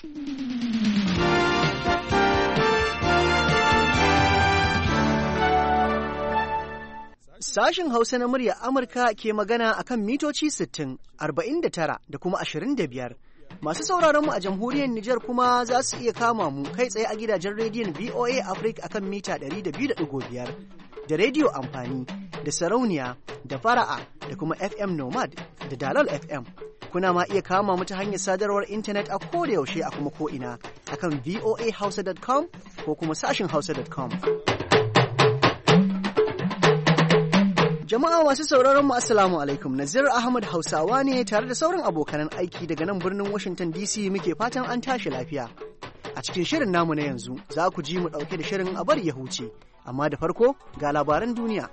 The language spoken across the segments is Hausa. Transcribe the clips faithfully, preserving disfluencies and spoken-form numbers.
Sashen Hausa na muryar Amurka ke magana akan mitoci sittin, arba'in da tara da kuma ashirin da biyar. Masu sauraron mu a jamhuriyar Nijar kuma za su iya kama mu kai tsaye a gidajen rediyon V O A Africa akan mita ɗari da biyu da ɗigo biyar, da rediyo amfani, da sarauniya, da fara'a, da kuma F M Nomad, da Dalal F M. Kuna ma iya kama mu ta hanyar sadarwar intanet a koda yaushe a kuma ko'ina akan v o a hausa dot com ko kuma sashin hausa dot com. Jama'a masu sauraron mu assalamu alaikum. Nazir Ahmad Hausawa ne tare da sauran abokanan aiki daga nan birnin Washington D C muke fatan an tashi lafiya. A cikin shirin namu na yanzu za ku ji mu ɗauke da shirin a bari ya huce, amma da farko ga labaran duniya.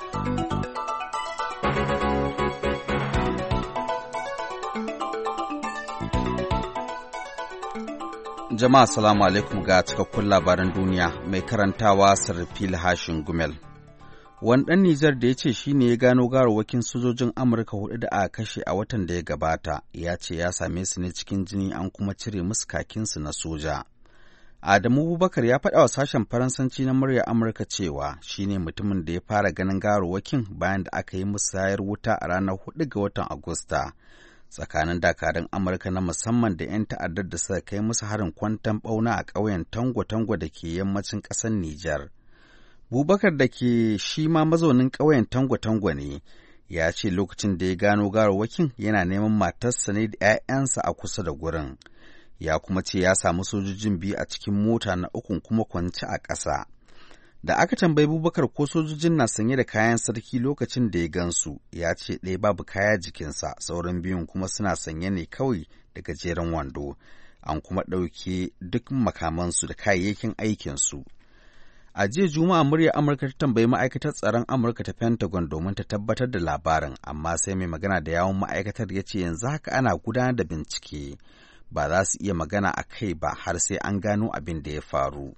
Jama'a assalamu alaikum ga cikakkun labaran duniya mai karantawa Sarfil Hashin Gumel. Wani ɗan Nijar da ya ce shi ne ya gano gawarwakin sojojin Amurka hudu da aka kashe a watan da ya gabata, ya ce ya same su ne cikin jini an kuma cire musu kakinsu na soja. Adamu Abubakar ya faɗa wa sashen Faransanci na murya Amurka cewa shi ne mutumin da ya fara ganin gawarwakin bayan da aka yi musayar wuta a ranar hudu ga watan Agusta tsakanin dakarun Amurka na musamman da 'yan ta'addar da suka kai musu harin kwanton ɓauna a ƙauyen Tango-Tango da ke yammacin ƙasar Nijar. Bubakar da ke shi ma mazaunin ƙauyen Tango-Tango ne, ya ce lokacin da ya gano gawarwakin yana neman matarsa ne da 'ya'yansa a kusa da gurin. Ya kuma ce ya samu sojojin biyu a cikin mota na ukun kuma kwance a ƙasa. Da aka tambayi Bubakar ko sojojin na sanye da kayan sarki lokacin da ya gansu, ya ce ɗaya babu kaya jikinsa, sauran biyun kuma suna sanye ne kawai da gajeren wando. An kuma ɗauke duk makamansu da kayayyakin aikinsu. A jiya Juma'a muryar Amurka ta tambayi ma'aikatar tsaron Amurka ta Pentagon domin ta tabbatar da labarin, amma sai mai magana da yawun ma'aikatar ya ce yanzu haka ana gudanar da bincike, ba za su iya magana a kai ba har sai an gano abin da ya faru.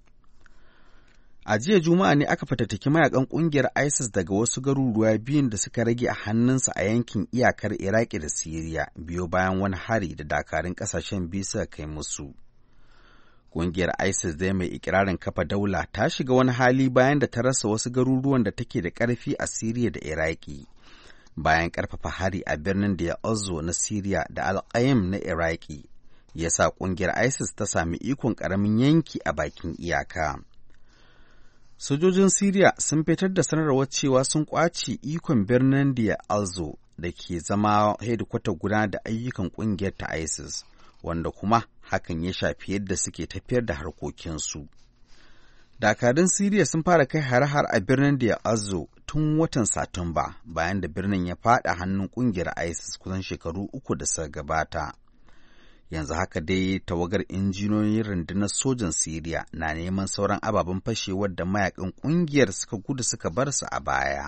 A jiya Juma'a ne aka fatattaki mayakan ƙungiyar ISIS daga wasu garuruwa biyun da suka rage a hannunsa a yankin iyakar Iraki da Siriya, biyo bayan wani hari da dakarun ƙasashen biyu suka kai musu. Ƙungiyar ISIS dai mai ikirarin kafa daula ta shiga wani hali bayan da ta rasa wasu garuruwan da take da ƙarfi a Siriya da Iraki. Bayan ƙarfafa hari a birnin da ya Ozo na Siriya da Al-Qaim na Iraki, ya sa ƙungiyar ISIS ta sami ikon ƙaramin yanki a bakin iyaka. Sojojin Siriya sun fitar da sanarwar cewa sun ƙwace ikon birnin da ya Ozo da ke zama hedikwatar gudanar da ayyukan ƙungiyar ta ISIS. Wanda kuma hakan ya shafi yadda suke tafiyar da harkokinsu. Dakarun Siriya sun fara kai hare-har a birnin da ya Azzo tun watan Satumba bayan da birnin ya faɗa hannun ƙungiyar ISIS kusan shekaru uku da suka gabata. Yanzu haka dai tawagar injiniyoyin rundunar sojan Siriya na neman sauran ababen fashewar da mayakan ƙungiyar suka gudu suka bar su a baya.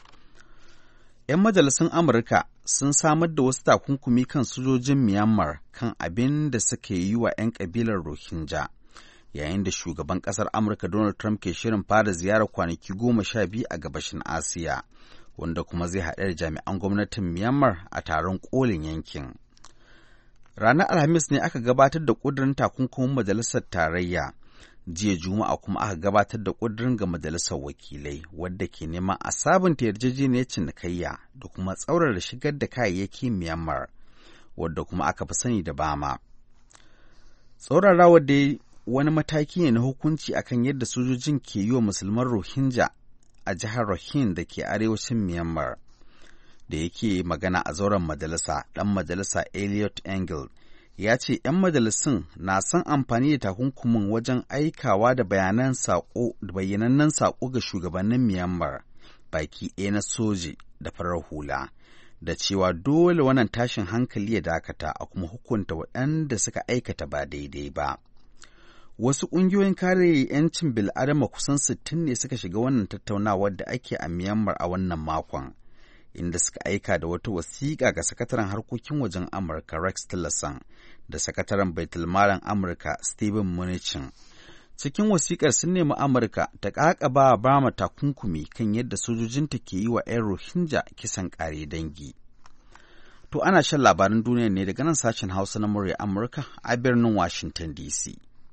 ‘Yan majalisun Amurka sun samar da wasu takunkumi kan sojojin Myanmar kan abin da suke yi wa ‘yan ƙabilar Rohingya, yayin da shugaban ƙasar Amurka Donald Trump ke shirin fara ziyarar kwanaki goma sha biyu a gabashin Asiya, wanda kuma zai haɗu da jami'an gwamnatin Myanmar a taron ƙolin yankin. Ranar Alhamis ne aka gabatar da ƙudurin takunkumin Majalisar Tarayya. Jiya Juma'a kuma aka gabatar da ƙudurin ga Majalisar Wakilai, wadda ke neman a sabunta yarjejeniyar cinikayya da kuma tsaurara shigar da kayayyaki Myanmar, wadda kuma aka fi sani da Bama. Tsaurarawar dai wani mataki ne na hukunci akan yadda sojojin ke yi wa musulman Rohingya a jihar Rakhine da ke arewacin Myanmar. Da yake magana a zauren majalisa, ɗan majalisa Elliot Engel ya ce ‘yan majalisun na son amfani da takunkumin wajen aikawa da bayanan saƙo da bayyanannen saƙo ga shugabannin Myanmar baki ɗaya na soji da farar hula, da cewa dole wannan tashin hankali ya dakata a kuma hukunta waɗanda suka aikata ba daidai ba. Wasu ƙungiyoyin kare ‘yancin bil'adama kusan sittin ne suka shiga wannan tattaunawar da ake a Myanmar a wannan makon, inda suka aika da wata wasiƙa ga sakataren harkokin wajen Amurka Rex Tillerson da sakataren baitulmalin Amurka Stephen Mnuchin. Cikin wasiƙar sun nemi Amurka ta ƙaƙaba Bama takunkumi kan yadda sojojinta ke yi wa ‘yan Rohingya kisan ƙare dangi. To ana shan labaran duniya ne daga nan sashen Hausa na murya Amurka a birnin Washington D C.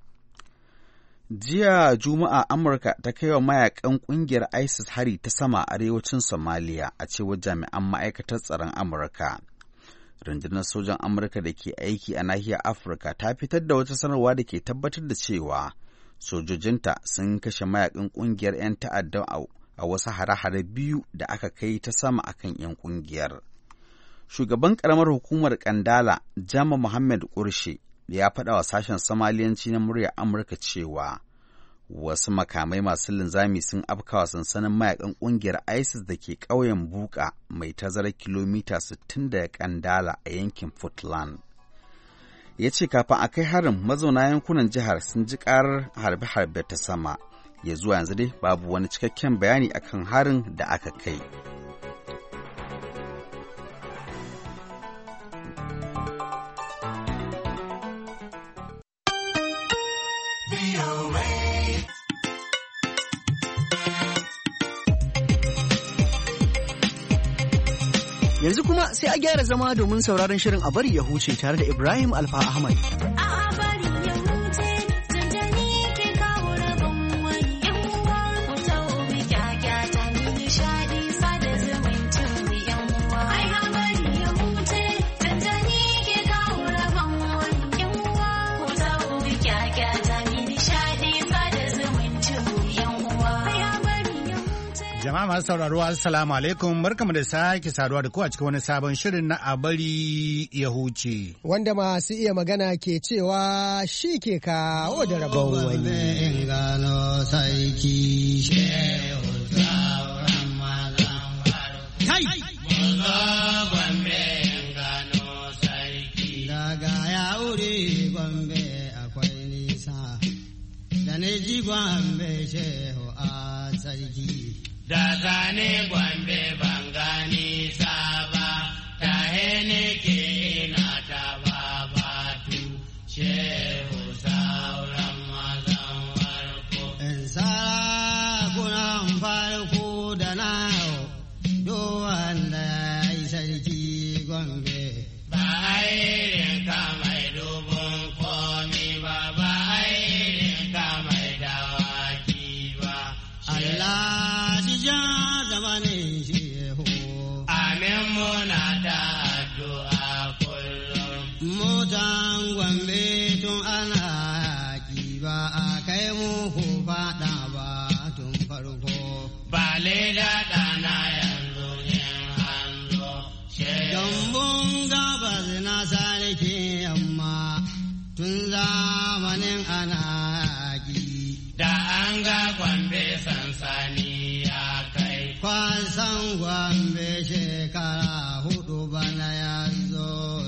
Jiya Juma'a Amurka ta kai wa mayakan ƙungiyar ISIS hari ta sama a arewacin Somalia a cewar jami'an ma'aikatar tsaron Amurka. Rundunar sojan Amurka da ke aiki a nahiyar Afirka ta fitar da wata sanarwa da ke tabbatar da cewa sojojinta sun kashe mayakan ƙungiyar 'yan ta'adda a wasu hare-hare biyu da aka kai ta sama akan 'yan ƙungiyar. Shugaban ƙaramar hukumar Kandala, Jama Muhammad Kurshe, ya faɗa wa sashen Somaliyanci na muryar Amurka cewa wasu makamai masu linzami sun afkawa sansanin mayakan ƙungiyar ISIS da ke ƙauyen Buka mai tazarar kilomita sittin daga Kandala a yankin Puntland. Ya ce kafin a kai harin mazauna yankunan jihar sun ji ƙarar harbe-harbe ta sama, ya zuwa yanzu dai babu wani cikakken bayani akan harin da aka kai. Yanzu kuma sai a gyara zama domin sauraron shirin a bari ya huce tare da Ibrahim Alfa Ahmad. Jama'a masu sauraro assalamu alaikum, barkamu da sake saduwa da ku a cikin wani sabon shirin na a bari ya huce. Wanda masu iya magana ke cewa shi ke kawo da rabon wani. Daga ya wuri Gombe akwai nisa, da ne ji Gombe shehu a sarki. Da zane Gombe ban gani saba, ta hene ke ina ta babatu, shehu sauran mazan farko. In sarakunan farko da na yau, do wanda ya yi sarki Gombe. Ba airin ka mai dubun komi ba, ba airin ka mai dawaki ba. Allah Mutan Gombe tun ana yaƙi ba a kai muku faɗa ba tun farko. Ba leda ɗana yanzu in hanzo. Gambun gabas na sarki yamma tun zamanin ana yaƙi. Da an ga Gombe sansani ya kai. Kwasan Gombe shekara hudu bana yanzu.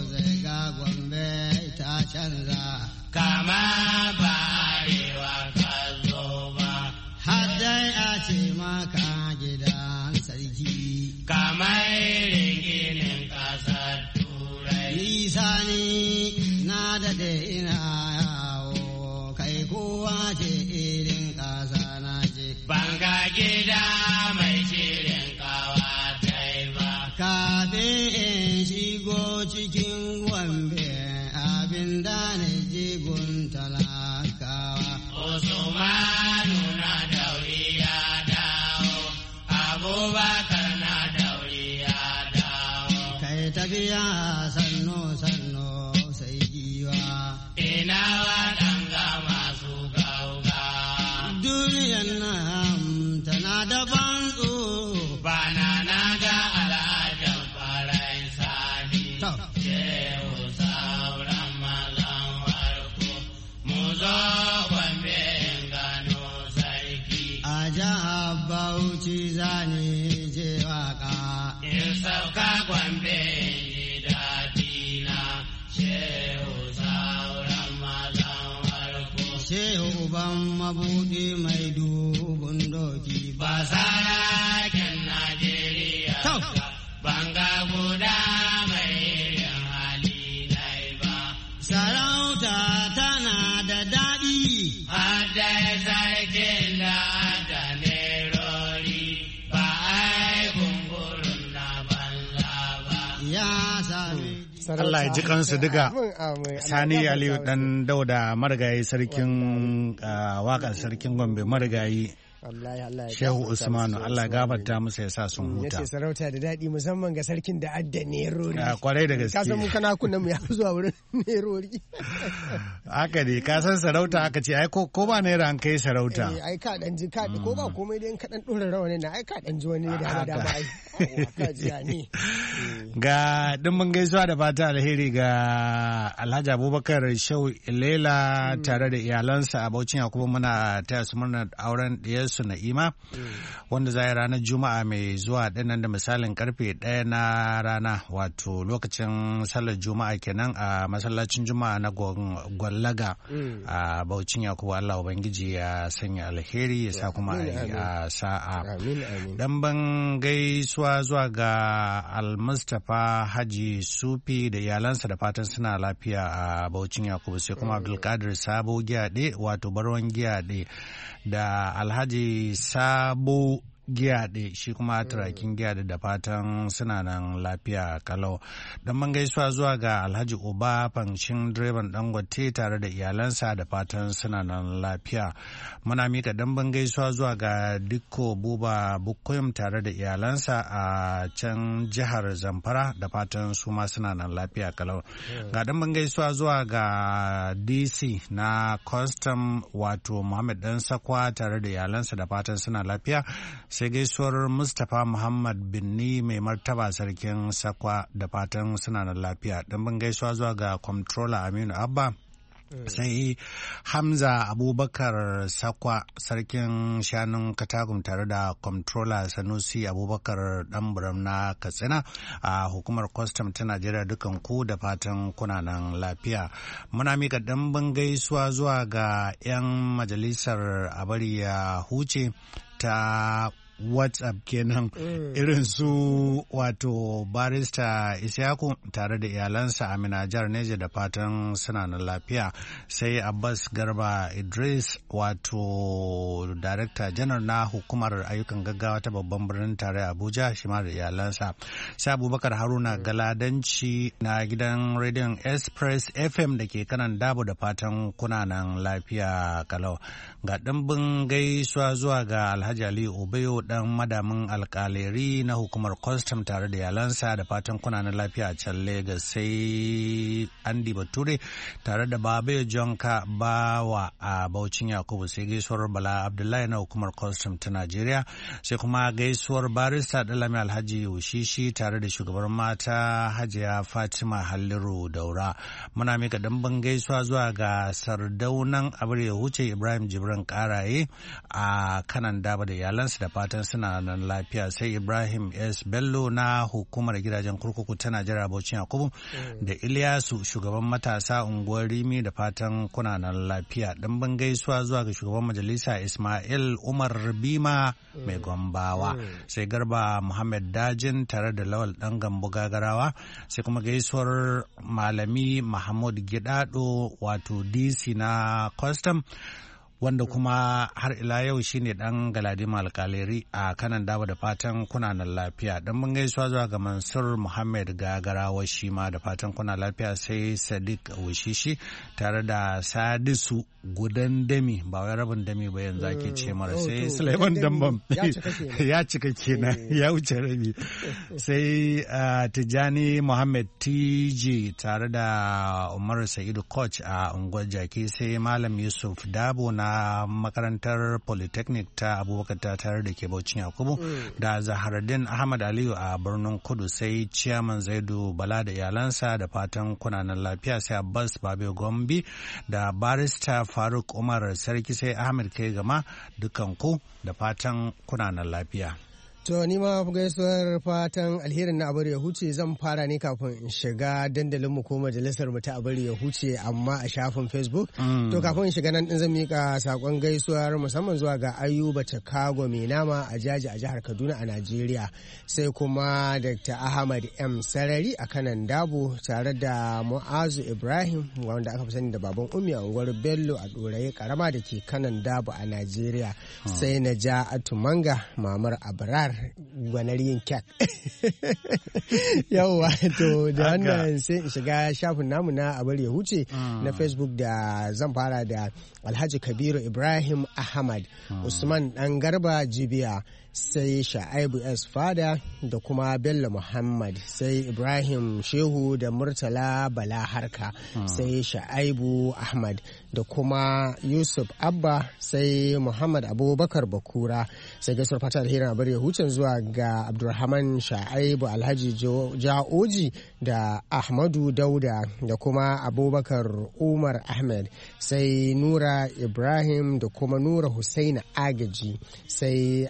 Canza kama ba arewa ka zo ba, har dai a ce maka gidan sarki, kama irin ginin ƙasar turai. Nisa ni na daɗe ina yawo, kai kowa ce irin ƙasa na ce. Banga gida mai shirin ƙawatai ba, kafin in shigo cikin Gombe. Da ne jigun talakawa. Usmanu na dauri ya dawo, Abubakar na dauri ya dawo. Kai tafiya sannu sannu sai giwa. Ina waɗanga masu gauga. Duniyan nan tana da ban tsoro. Bana na ga al'adar farai sani. Bauchi zane je waka in sauka Gombe ji daɗina, shehu sauran mazan warko. Shehu ban mabuɗi mai dubun doki ba saraken Najeriya ba, banga guda mai irin hali nai ba. Sarauta tana da daɗi, har da sarkin da adane. Ya sami Allah ya ji kansu duka. Sani Aliyu dan Dauda marigayi sarkin waƙar sarkin Gombe marigayi Shehu Usmanu, Allah gafarta musu ya sa sun huta. Yace sarauta da daɗi musamman ga sarkin da adda nerori. Ya kwarai da gaske. Ka san mu kana kunna mu ya zuwa wurin nerori. Haka ne, ka san sarauta aka ce ai ko ba naira an kai sarauta. Eh ai ka dan ji ka ko ba komai dai in ka dan dora rawanin na ai ka dan ji wani da da ba ai. Ka ji ne. Ga dimbin gaisuwa da fata alheri ga Alhaji Abubakar Shehu Ilela tare da iyalansa a Bauchin Yakubu, muna taya su murnar auren diyarsu Na'ima wanda za a yi ranar Juma'a mai zuwa dinnan da misalin karfe ɗaya na rana, wato lokacin sallar Juma'a kenan a masallacin Juma'a na Gwallaga a Bauchin Yakubu. Allah Ubangiji ya sanya alheri ya sa kuma a sa'a. Dan ban gaisuwa zuwa ga Al-Mustapha Haji Sufi da iyalansa da fatan suna lafiya a Bauchin Yakubu, sai kuma Abdulkadir Sabo Giyaɗe wato Barwan Giyaɗe da Alhaji Sabo Giyaɗe shi kuma turakin Giyaɗe da fatan suna nan lafiya kalau. Don man gaisuwa zuwa ga Alhaji Uba Fanshin direban Dangote tare da iyalansa da fatan suna nan lafiya. Muna mika damban gaisuwa zuwa ga Dikko Buba Bukkoyim tare da iyalansa a can jihar Zamfara da fatan su ma suna nan lafiya kalau. Ga damban gaisuwa zuwa ga D C na Custom wato Muhammad Dan Sakwa tare da iyalansa da fatan suna lafiya. Sai gaisuwar Mustapha Muhammad Binni mai martaba sarkin Sakwa da fatan suna da lafiya. Ɗimbin gaisuwa zuwa ga Comptroller Aminu Abba. Sai Hamza Abubakar Sakwa sarkin shanun Katagum tare da Comptroller Sanusi Abubakar Ɗanburam na Katsina a hukumar Custom ta Najeriya, dukan ku da fatan kuna nan lafiya. Muna mika ɗimbin gaisuwa zuwa ga 'yan majalisar Abari ya Huce ta WhatsApp kenan irin su wato barista Isyaku tare da iyalansa a Minajar Neja da fatan suna na lafiya. Sai Abbas Garba Idris wato Director General na hukumar ayyukan gaggawa ta babban birnin tare Abuja shi ma da iyalansa. Sai Abubakar Haruna Galadanci na gidan rediyon Express F M da ke kanan Dabo da fatan kuna nan lafiya kalau. Ga ɗimbin gaisuwa zuwa ga Alhaji Ali Ubayo dan madamin alkaleri na hukumar custom tare da yalansa da fatan kuna na lafiya a can Lagos. Sai Andy Bature tare da Babayo Jonka Bawa a Bauchin Yakubu. Sai gaisuwar Bala Abdullahi na hukumar custom ta Najeriya. Sai kuma gaisuwar barista Dalami Alhaji Ushishi tare da shugabar mata Hajiya Fatima Halliru Daura. Muna mika damban gaisuwa zuwa ga Sardaunan Abar ya Huce Ibrahim Jibran Karaye a kanan Daba da iyalansa da fatan suna nan lafiya. Sai Ibrahim S. Bello na hukumar gidajen kurkuku ta Najeriya Bauchin Yakubu da Ilyasu shugaban matasa unguwar Rimi da fatan kuna nan lafiya. Ɗimbin gaisuwa zuwa ga shugaban majalisa Ismail Umar Bima mai Gombawa. Sai Garba Muhammad Dajin tare da Lawal Dan Gambo Gagarawa. Sai kuma gaisuwar Malami Mahmud Gidado wato D C na Custom wanda kuma har ila yau shine dan Galadima alkaleri a kanan Daba da fatan kuna nan lafiya. Dan mun gaisuwa zuwa ga Mansur Muhammad Gagarawa shi ma da fatan kuna lafiya. Sai Sadiq Wushishi tare da Sadisu Gudan Dami ba wai rabin dami ba yanzu ake ce mara. Sai Sulaiman Dambam ya cika kenan ya wuce rabi. Sai Tijani Muhammad T J tare da Umar Sa'idu Coach a unguwar Jaki. Sai Malam Yusuf Dabo na a makarantar Polytechnic ta Abubakar ta tare da ke Bauchin Yakubu da Zaharaddin Ahmad Aliyu a birnin Kudu. Sai Ciyaman Zaidu Bala da iyalansa da fatan kunanan lafiya. Sai Abbas Babe Gombi da Barista Faruk Umar Sarki. Sai Ahmed Kai Gama dukan ku da fatan kunanan lafiya. To ni ma gaisuwar fatan alherin na abar ya huce zan fara ne kafin in shiga dandalin mu ko majalisar mu ta abar ya huce amma a shafin Facebook. Mm. To kafin in shiga nan din zan mika sakon gaisuwar musamman zuwa ga Ayuba Chakago mai nama a Jaji a jihar Kaduna a Najeriya. Sai kuma Doctor Ahmad M Sarari a kanan Dabo tare da Mu'azu Ibrahim wanda aka fi sani da baban Ummi a unguwar Bello a Doraye karama da ke kanan Dabo a Najeriya. Mm. Sai Naja'atu Manga mamar Abrar gwanar yin kyak. Yawwa to da wannan sai in shiga shafin namu na abar ya huce na Facebook da zan fara da Alhaji Kabiru Ibrahim Ahmad, Usman Dan Garba Jibiya, sai Sha'aibu S Fada da kuma Bello Muhammad, sai Ibrahim Shehu da Murtala Bala Harka, sai Sha'aibu Ahmad da kuma Yusuf Abba, sai Muhammad Abubakar Bakura, sai gaisuwar fata alherin abar ya hucin zuwa ga Abdulrahman Sha'aibu, Alhaji Ja'oji da Ahmadu Dauda da kuma Abubakar Umar Ahmed, sai Nura Ibrahim da kuma Nura Husaina Agaji, sai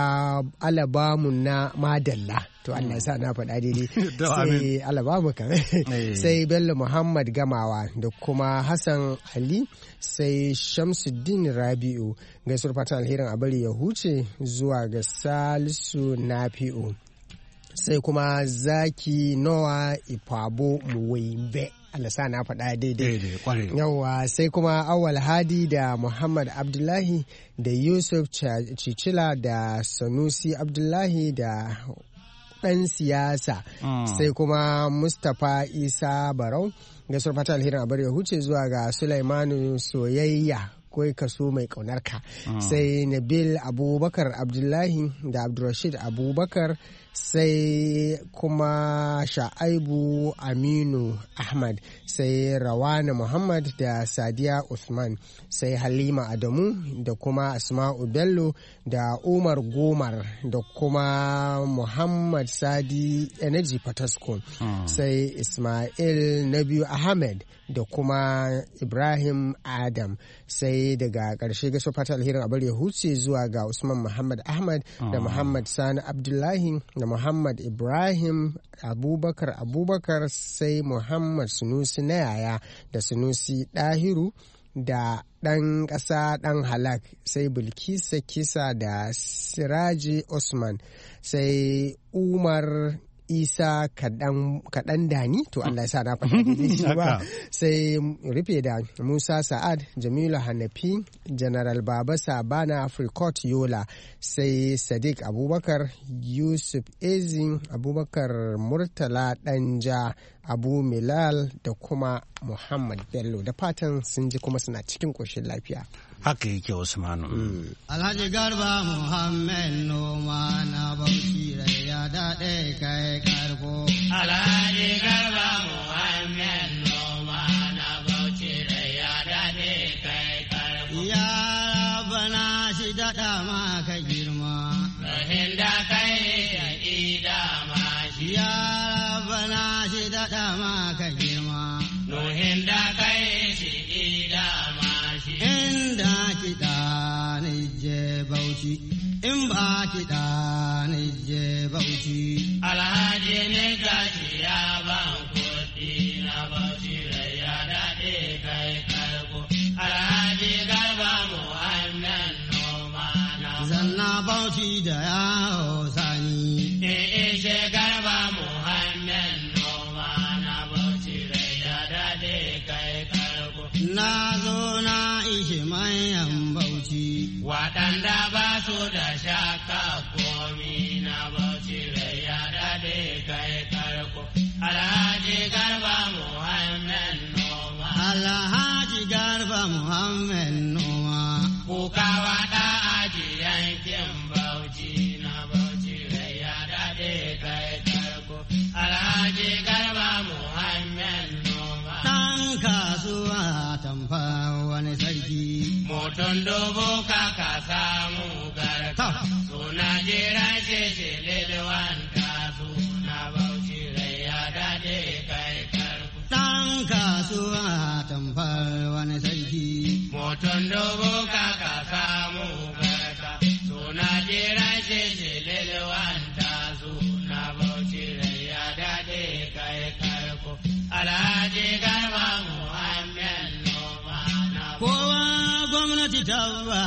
Alabamu na Madalla. To Allah ya sa na faɗa daidai. Sai Alabamu kan. Sai Bello Muhammad Gamawa da kuma Hassan Ali, sai Shamsuddin Rabi'u. Gaisuwar fatan alherin a bari ya huce zuwa ga Salisu Nafi'u. Sai kuma Zaki Noah Ifabo Muwembe. Allah sa na faɗa daidai. Yawwa sai kuma Awal Hadi da Muhammad Abdullahi da Yusuf Cicila da Sanusi Abdullahi da ɗan siyasa. Sai kuma Mustapha Isa Barau. Gaisuwar fata alherin abar ya huce zuwa ga Sulaimanu Soyayya koi kaso mai ƙaunarka. Sai Nabil Abubakar Abdullahi da Abdulrashid Abubakar, sai kuma Sha'aibu Aminu Ahmad, sai Rawana Muhammad da Sadiya Uthman, sai Halima Adamu da kuma Asma'u Bello da Umar Gomar da kuma Muhammad Sadi Energy Patasko, sai Ismail Nabiu Ahmed da kuma Ibrahim Adam. Sai daga ƙarshe gaso fata alherin abar ya huce zuwa ga Usman Muhammad Ahmad da Muhammad Sani Abdullahi da Muhammad Ibrahim Abubakar Abubakar, sai Muhammad Sunusi na yaya da Sunusi Dahiru da ɗan ƙasa ɗan halak, sai Bilkisa Kisa da Siraji Usman, sai Umar Isa kaɗan dani, to Allah ya sa na faɗa shi ba. Sai rufe da Musa Sa'ad, Jamilu Hanafi, General Baba Sabana Africot Yola, sai Sadiq Abubakar, Yusuf Ezin Abubakar, Murtala Ɗanja, Abu Milal da kuma Muhammad Bello. Da fatan sun ji kuma suna cikin ƙoshin lafiya. Haka yake Usmanu. Mm. Alhaji Garba Muhammad Noma na Bauchi rai ya daɗe kai karko. Alhaji Garba Muhammad Noma na Bauchi rai ya daɗe kai karko. Ya bana shi daɗa ma ka girma. Rahin da kai ya ida ma shi. Ya bana shi daɗa ma ka girma. Nuhin da kai shi ida ma shi. Inda kiɗa ni je Bauchi, in ba kiɗa ni je Bauchi. Alhaji ne gashi ya ban kuɗi na Bauchi rai ya daɗe kai karko. Alhaji Garba Muhammad Noma na zanna Bauchi da yawo sani. Eh eh Garba Muhammad Noma na Bauchi rai ya daɗe kai karko. Na zo na ishe manyan Bauchi waɗanda ba su da shaka komi na Bauchi rai ya daɗe kai karko. Alhaji Garba Muhammad Noma. Alhaji Garba Muhammad Noma. Kuka waɗa aji yankin Bauchi na Bauchi rai ya daɗe kai karko. Alhaji Garba Muhammad Noma. Ɗan kasuwa tamfa wani sarki. Moton dobo kaka samu garka. Suna jiran shi shi lilwanta suna Bauchi rai ya daɗe kai karko. Ɗan kasuwa tamfar wani sarki. Moton dobo kaka samu garka. Suna jiran shi shi lilwanta suna Bauchi rai ya daɗe kai karko. Alhaji Garba Muhammad Noma na kowa gwamnati ta ba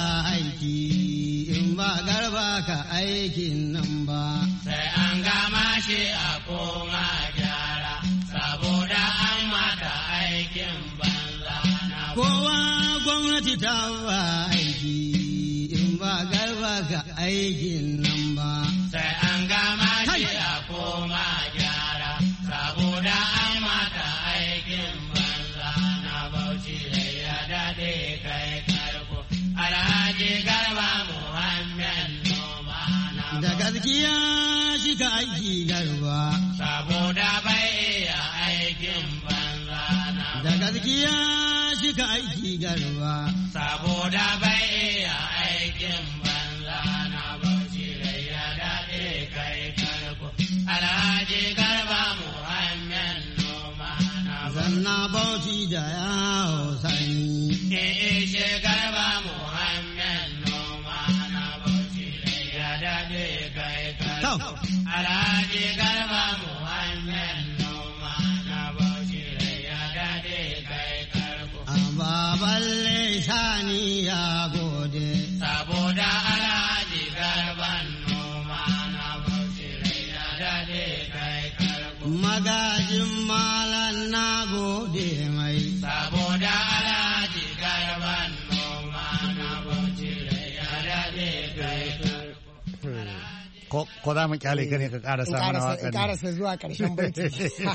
aiki, in ba Garba ka aikin nan ba. Sai an gama shi a koma gyara, saboda an mata aikin banza na kowa gwamnati ta ba aiki, in ba garba ga aikin nan ba. Sai an gama shi a koma gyara, saboda an mata aikin banza na Bauchi da ya daɗe kai karko. Alhaji Garba Muhammad Noma na Bauchi. Da gaskiya shi ka aiki garba, saboda bai iya aikin banza na Bauchi. Da gaskiya shi ka aiki garba, saboda bai iya aikin banza na Bauchi da ya daɗe kai karko. Alhaji Garba Muhammad Noma na Bauchi. Zanna Bauchi da yawo sani. Eh she Garba Muhammad Noma na Bauchi da ya daɗe kai karko. Alhaji Garba Muhammad Noma na Bauchi da ya daɗe kai karko. Baballe sani ya gode, saboda Alhaji Garban Noma na Bauchi ya daɗe kai karko. Magajin malan na gode mai, saboda Alhaji Garban Noma na Bauchi ya daɗe kai karko. Ko za mu kyale ka ne ka karasa mana waƙar? In karasa zuwa ƙarshen baiti.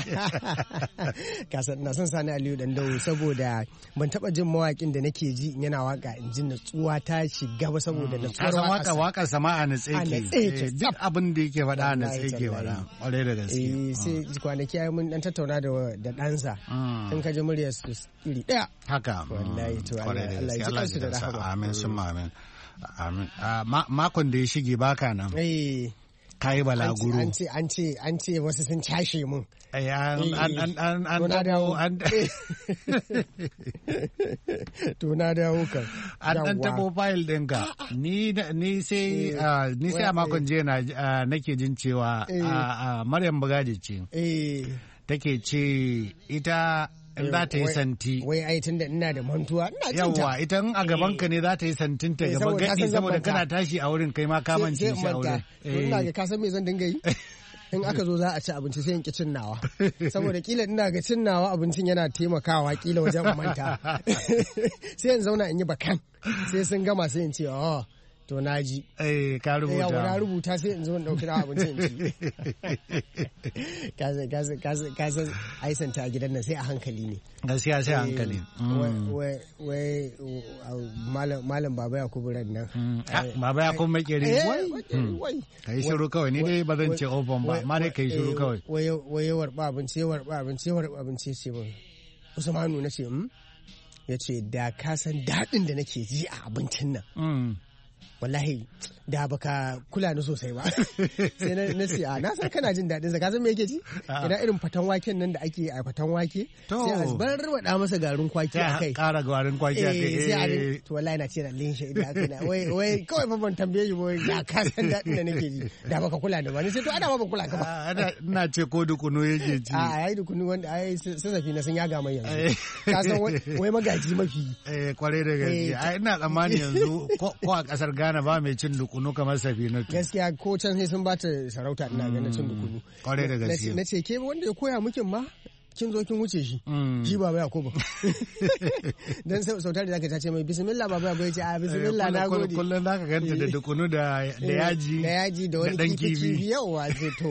Kasan na son Sani Aliyu Dandawo saboda ban taɓa jin mawaƙin da nake ji yana waƙa in ji natsuwa ta shiga ba saboda natsuwar waƙa. Kasan waƙar sama a natse ke. Duk abin da yake faɗa a natse ke faɗa. Ƙwarai da gaske. Sai kwanaki ai mun dan tattauna da ɗansa. In ka ji muryar su iri ɗaya. Haka. Wallahi to Allah ya ji kansu da rahama. Amin sun amin. Amin. Makon da ya shige baka nan. Ka yi balaguro. An ce an ce an ce wasu sun cashe mun. An an an an dawo an to na dawo kan. An dan tabo file ɗinka. Ni ni sai ni sai a makon jiya na nake jin cewa Maryam Bagaji ce. Take ce ita in za ta yi santi. Wai ai tunda ina da mantuwa ina cinta. Yawwa ita in a gaban ka ne za ta yi santin ta gaba gadi saboda kana tashi a wurin kai ma ka mance shi a wurin. Ina ga ka san me zan dinga yi? In aka zo za a ci abinci sai in ki cin nawa. Saboda kila ina ga cin nawa abincin yana taimakawa kila wajen manta. Sai in zauna in yi bakan. Sai sun gama sai in ce oh to na ji. Eh ka rubuta. Yawa na rubuta sai in zo in dauki na abincin ci. Kaza kaza kaza kaza ai santa a gidan nan sai a hankali ne. Gaskiya sai a hankali. Wai wai malam malam Baba Yakubu ran nan. Baba Yakubu Makeri. Wai. Kai shiru kawai ni dai ba zan ce open ba amma dai kai shiru kawai. Wai wai warba abinci warba abinci warba abinci ce ba. Usmanu na ce ya ce da ka san daɗin da nake ji a abincin nan. Wallahi da baka kula ni sosai ba sai na ce a na san kana jin daɗin sa ka san me yake ji ina irin fatan waken nan da ake a fatan wake sai a bar wada masa garin kwaki a kai ƙara garin kwaki a kai sai a to wallahi na ce da lin shi da kai wai wai kawai fa ban tambaye shi wai da ka san daɗin da nake ji da baka kula da ba ni sai to ana ba ban kula ka ba ina ce ko dukunu yake ji a ai dukunu wanda ai sasafi na sun ya ga mai yanzu ka san wai magaji mafi eh kwarai da gaske ai ina tsammani yanzu ko a kasar Ghana ba mai cin dukunu kamar Safinatu. Gaskiya ko can sai sun bata sarauta ina ganin cin dukunu. Kwarai da gaske. Na ce ke wanda ya koya mukin ma kin zo kin wuce shi. Shi Baba Yakubu. Dan sautar da zaka tace mai bismillah Baba Yakubu ya ce a bismillah na gode. Kullum zaka ganta da dukunu da yaji. Da yaji da wani kifi yawa ce to.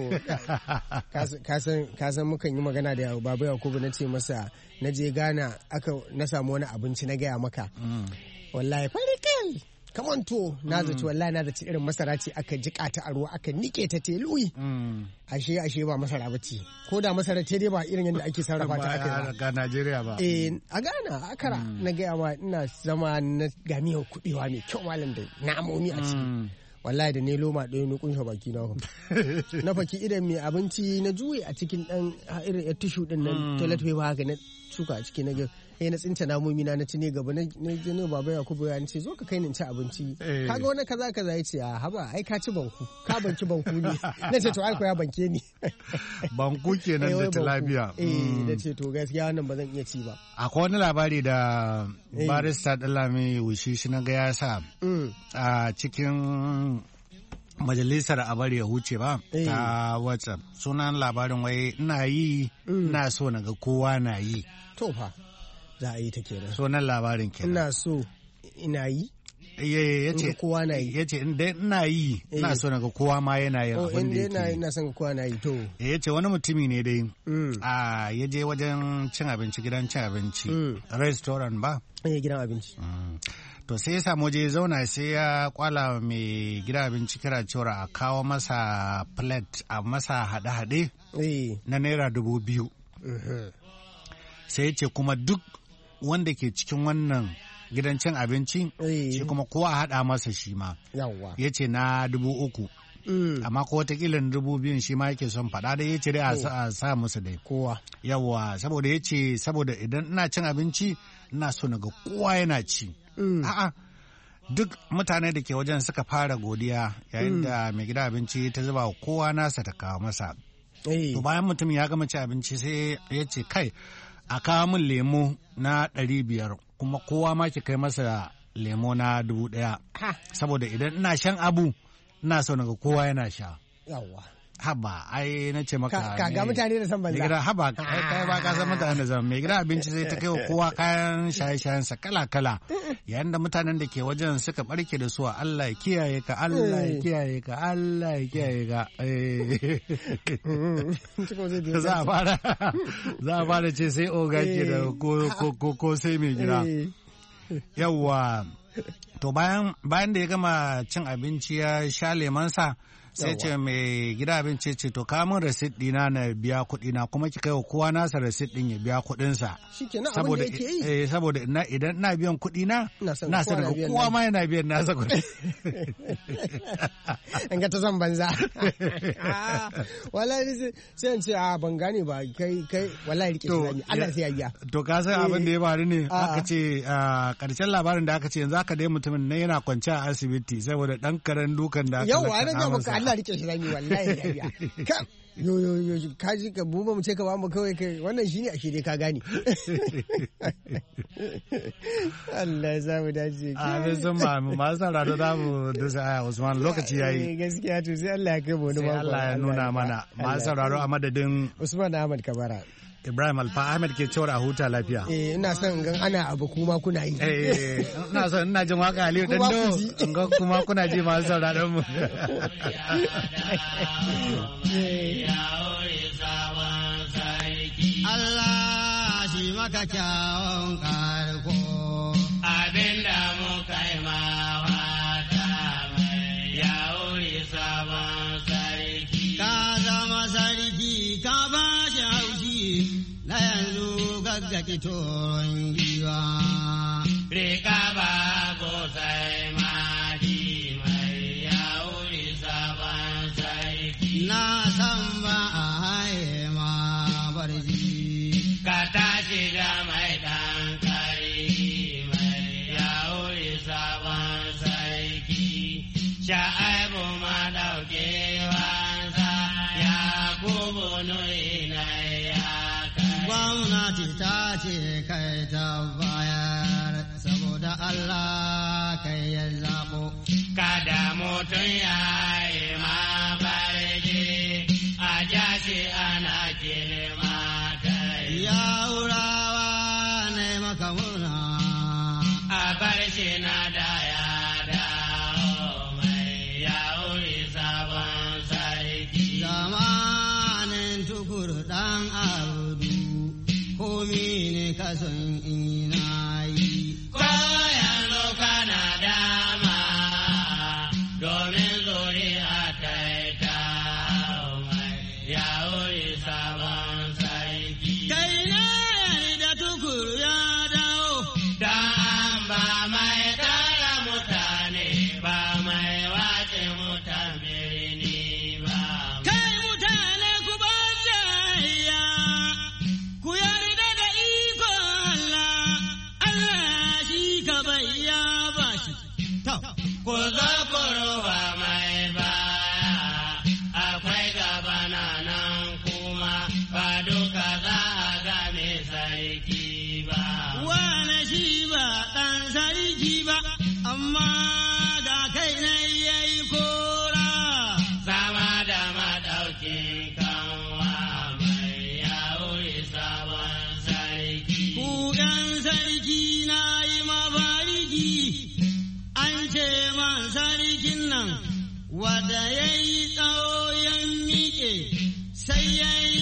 Ka san ka san mukan yi magana da Baba Yakubu na ce masa na je Ghana aka na samu wani abinci na gaya maka. Wallahi farikal. Kaman to na zaci wallahi na zaci irin masara ce aka jika ta a ruwa aka nike ta teluyi ashe ashe ba masara ba ce ko da masara ce dai ba irin yadda ake sarrafa ta aka ga Najeriya ba eh a Ghana akara na ga ma ina zama na ga miyar kubewa mai kyau malam da namomi a ciki wallahi da ne loma ɗaya na kunshe baki na na faki idan mai abinci na juye a cikin dan irin yar tishu din nan toilet paper haka na suka a ciki na ga eh na tsinta namomi na na ci ne gaba na je ne Baba Yakubu ya ce zo ka kai ni ci abinci kaga wani kaza kaza ya ce a haba ai ka ci banku ka banki banku ne na ce to ai ko ya banke ni banku kenan da tilabiya eh na ce to gaskiya wannan ba zan iya ci ba akwai wani labari da barista Dalami Wushi shi na ga ya sa a cikin majalisar abar ya huce ba ta WhatsApp sunan labarin wai ina yi ina so na ga kowa na yi to fa za a yi ta kenan sunan labarin kenan ina so ina yi ya ce kowa na yi ya ce inda ina yi ina so na ga kowa ma yana yin abin da yake ina son kowa na yi to ya ce wani mutumi ne dai a ya je wajen cin abinci gidan cin abinci restaurant ba ya gidan abinci to sai ya samu waje ya zauna sai ya kwala mai gidan abinci kira cewa a kawo masa plate a masa haɗe-haɗe na naira dubu biyu sai ya ce kuma duk wanda ke cikin wannan gidan cin abinci shi kuma kowa haɗa masa shi ma ya ce na dubu uku amma ko watakila dubu biyun shi ma yake son faɗa da ya ce dai a sa musu dai kowa yawa saboda ya ce saboda idan ina cin abinci ina so na ga kowa yana ci a'a duk mutane da ke wajen suka fara godiya yayin da mai gida abinci ta zuba kowa nasa ta kawo masa to bayan mutum ya gama ci abinci sai ya ce kai a kawo min lemo na ɗari biyar kuma kowa ma ki kai masa lemo na dubu ɗaya saboda idan ina shan abu ina so naga kowa yana sha yawa haba ai na ce maka ka ga mutane da san banza gida haba kai ba ka san mutane da san mai gida abinci sai ta kai wa kowa kayan shaye-shayen sa kala-kala yayin da mutanen da ke wajen suka barke da su Allah ya kiyaye ka Allah ya kiyaye ka Allah ya kiyaye ka za a fara za a fara ce sai oga ke da ko ko ko sai mai gida yawa to bayan bayan da ya gama cin abinci ya sha lemansa sai ce mai gida abinci ce to kamun rasit dina na biya kuɗi na kuma ki kai wa kowa nasa rasit din ya biya kuɗin sa saboda eh saboda idan ina biyan kuɗi na na san daga kowa ma yana biyan nasa kuɗi in ga ta zan banza wallahi sai in ce a ban gane ba kai kai wallahi rike shi Allah sai ya biya to ka san abin da ya faru ne aka ce karshen labarin da aka ce yanzu aka dai mutumin ne yana kwance a asibiti saboda dan karen dukan da aka yau a ga maka Allah rike shi rami wallahi ya biya ka yo yo yo ka ji ka buba mu ce ka ba mu kawai kai wannan shine ashe dai ka gane Allah ya samu dace a bai san ba mu ma san rado da mu da sai Usman lokaci yayi gaskiya to sai Allah ya kai mu wani mako Allah ya nuna mana ma san rado a madadin Usman Ahmad Kabara Ibrahim Alfa Ahmed ke cewa a huta lafiya. Eh ina son gan ana abu kuma kuna yi. Eh ina son ina jin waka Aliyu Dando in ga kuma kuna ji masu sauraron mu. Allah shi maka kyawun karko abinda muka yi ma fata mai ya wuri sabon sarki. Ka zama sarki ka ba shi haushi na yanzu gaggaki toron giwa. Rika ba gosai madi mai ya wuri sabon sarki. Na san ba a haye ma barji. Ka tashi da mai ɗan kari mai ya wuri sabon sarki. Sha'aibu ma ɗauke wansa ya kubu nui na ya kai. Gwamnati ta ce kai ta bayar saboda Allah kai ya zaɓo. Kada mutum ya yi ma barje a jashi ana kilima kai. Ya wurawa ne maka muna a bar shi na da ya dawo mai ya wuri sabon sarki. Zamanin tukur ɗan abudu komi ne kasan ina yi. Bayan kana dama domin zuri a taita mai ya wuri sabon sarki. Kai ne da tukur ya dawo da an ba mai tara mutane ba mai wace mutane ne ba. Kai mutane ku ba jayya ku yarda da iko Allah, Allah shi ka bayya ba shi. Ku zo ku ruwa mai baya akwai gaba na nan kuma ba duka za a game sarki ba. Wane shi ba ɗan sarki ba, amma ga kai na yayi kora. Sama da madaukin kanwa mai ya wuri sabon sarki. Ku ɗan sarki na yi mafarki, a an ce man sarkin nan wada ya yi tsawo ya miƙe sai ya